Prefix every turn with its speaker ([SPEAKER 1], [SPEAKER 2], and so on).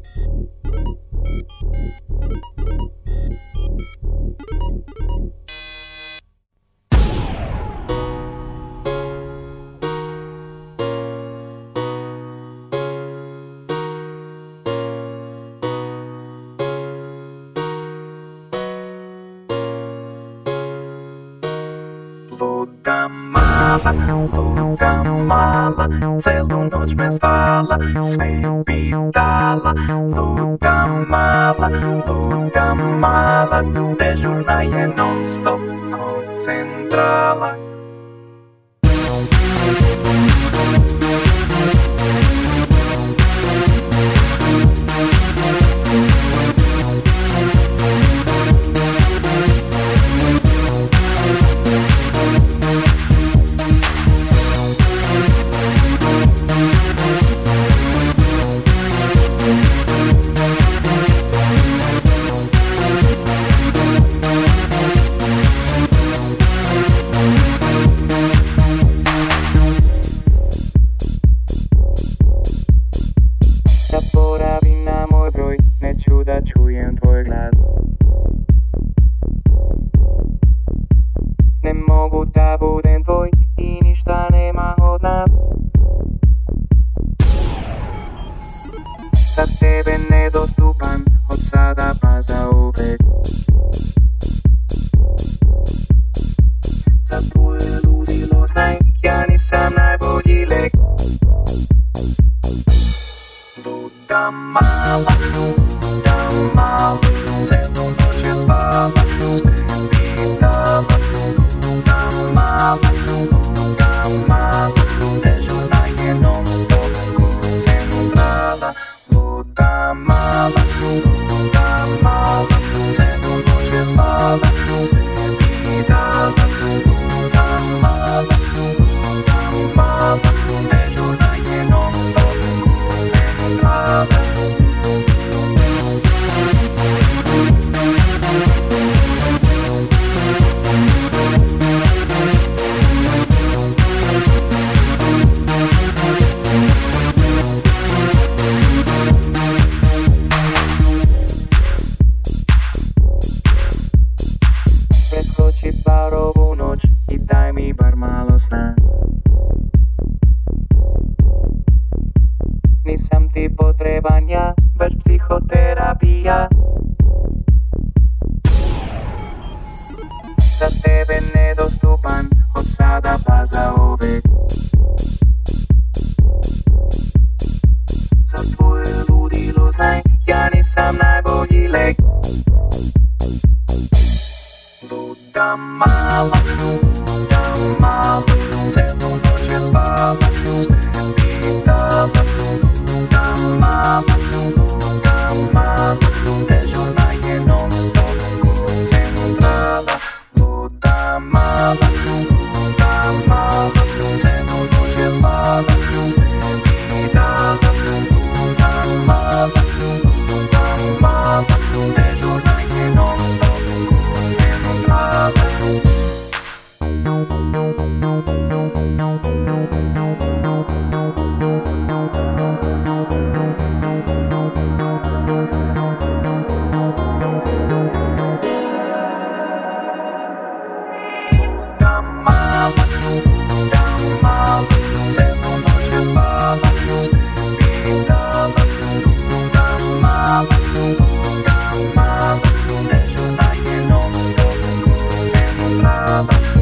[SPEAKER 1] Luda mala, celu noć bez vala, sve pitala. Luda mala, dežurna je non stop ko centrala. Zaboravi na moj broj, neću da čujem tvoj glas. Ne mogu da budem tvoj i ništa nema od nas. Za tebe nedostupan, od sada pa za uvek. Za tvoje ludilo znaj, ja nisam najbolji lek. Luda mala, celu noć je spala, sve pitala. Luda mala, dežurna je non stop ko centrala. Luda mala, celu noć je spala, sve pitala. Luda mala, dežurna je non stop ko centrala. Preskoči bar ovu noć i daj mi bar malo sna. Nisam ti potreban ja, već psihoterapija. Za tebe nedostupan, od sada pa za uvek. Za tvoje ludilo znaj, ja nisam najbolji lek. Luda mala, celu noć je spala, sve pitala. Luda mala, dežurna je non stop ko centrala. Luda mala, celu noć je spala, sve pitala. Luda mala, dežurna je non stop ko centrala. Celu noć je spala, sve pitala. Luda mala, dežurna je non stop ko centrala.